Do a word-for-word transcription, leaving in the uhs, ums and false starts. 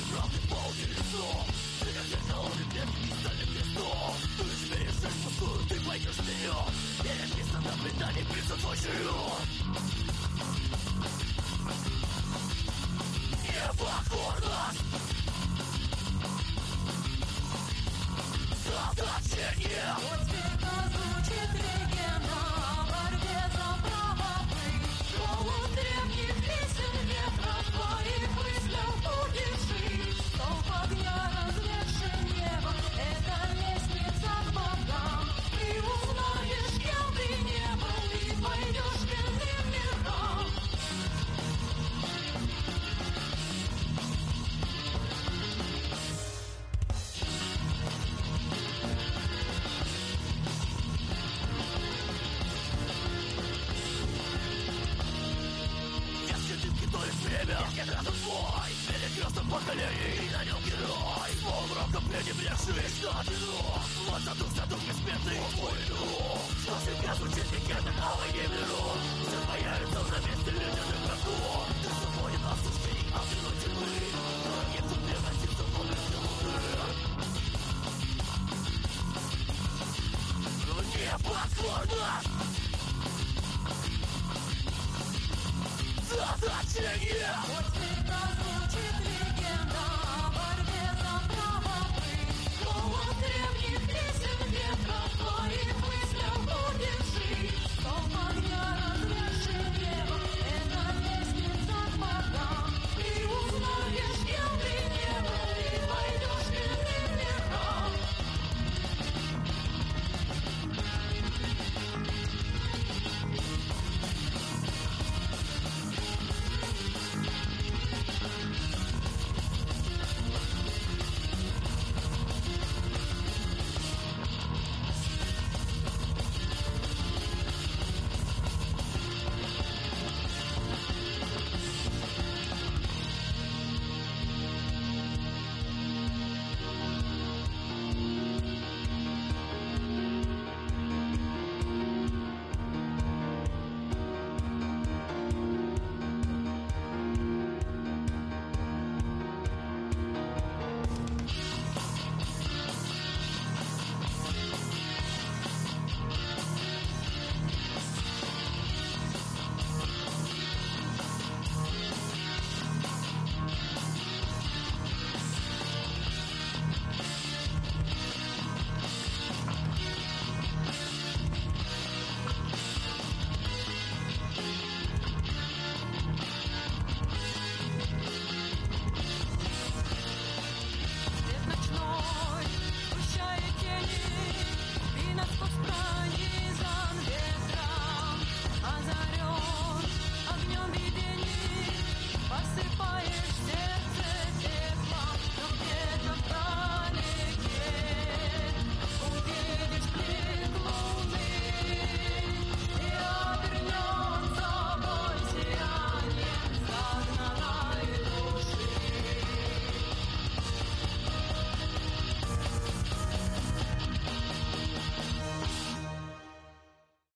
правды полный лицо. Ты как зеркало, бедный стальным листом. Ты измеришь жизнь пустую, ты пойдешь вперед. Переписано в предание, придет твой черед. Непокорность, заточение. Вот теперь звучит легенда о борьбе за право быть. Голос древних песен ветра в твоих мыслях будет жить. Столб огня, разведший небо, это лестница к богам. Ты узнаешь, кем ты не был, и пойдешь к иным мирам. Нет разум свой, перекресток поколений, и на нем герой. Свой роком пренебрежший, что одинок. Вот задух, задух бессмертный твой дух. Что всегда звучит легенда о войне миру. Все появится на месте ледяных врагов. Ты свободен от суждений, от иной тьмы. Но нет тут превратиться в область луны. Непокорность, заточение. Вот теперь звучит